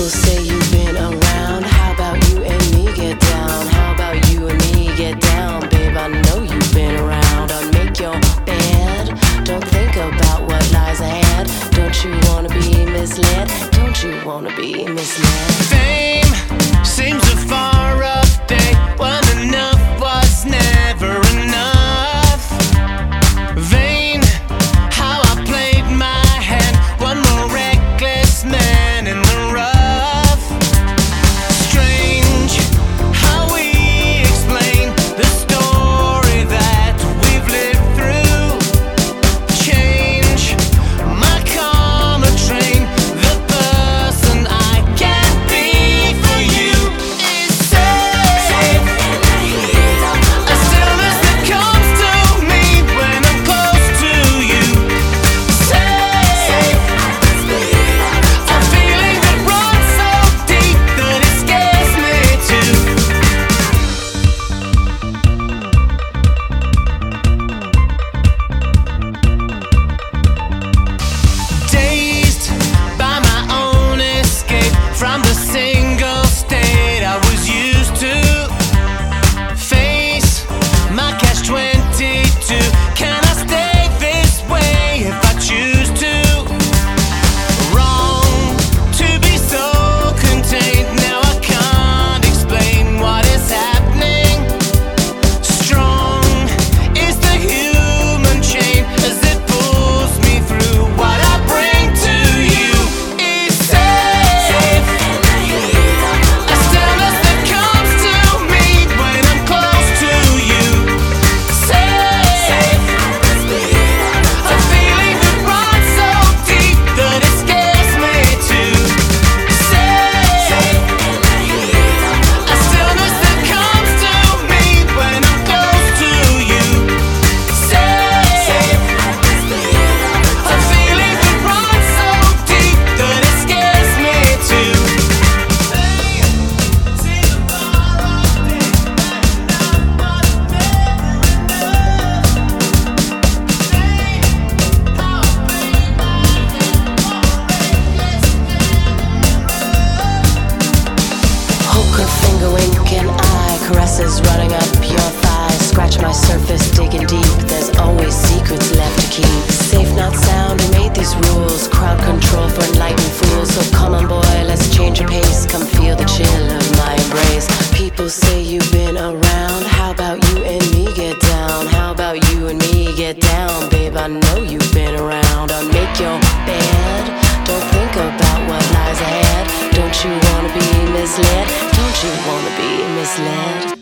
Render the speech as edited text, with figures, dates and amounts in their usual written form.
People say you've been around. How about you and me get down? How about you and me get down? Babe, I know you've been around. Unmake your bed. Don't think about what lies ahead. Don't you wanna be misled? Don't you wanna be misled? Fame seems a far off day when enough was never enough. Vain how I played my hand, one more reckless man in the rough. Strange how we explain the story that we've lived through. Change my karma train, the person I can be for you is safe. A stillness that comes to me when I'm close to you. Safe. A feeling that runs so deep that it scares me too. Dazed by my own escape from the single state I was used to. Face my catch-22. Can I stay this way if I choose to? Wrong to be so contained. Now I can't explain what is happening. Strong is the human chain as it pulls me through. What I bring to you is safe. A stillness that comes to me when I'm close to you. Safe. A feeling that runs so deep that it scares me too. Safe. A stillness that comes to me when I'm close to you. Safe. A feeling that runs so deep that it scares me too. Hook a finger, wink an eye. Caresses running up your thighs. Scratch my surface, digging deep. There's always secrets left to keep. Safe, not sound, who made these rules? Crowd control for enlightened fools. So come on, boy, let's change your pace. Come feel the chill of my embrace. People say you've been around. How about you and me get down? How about you and me get down? Babe, I know you've been around. Unmake your bed. Don't think about what lies ahead. Don't you wanna be misled? Don't you wanna be misled?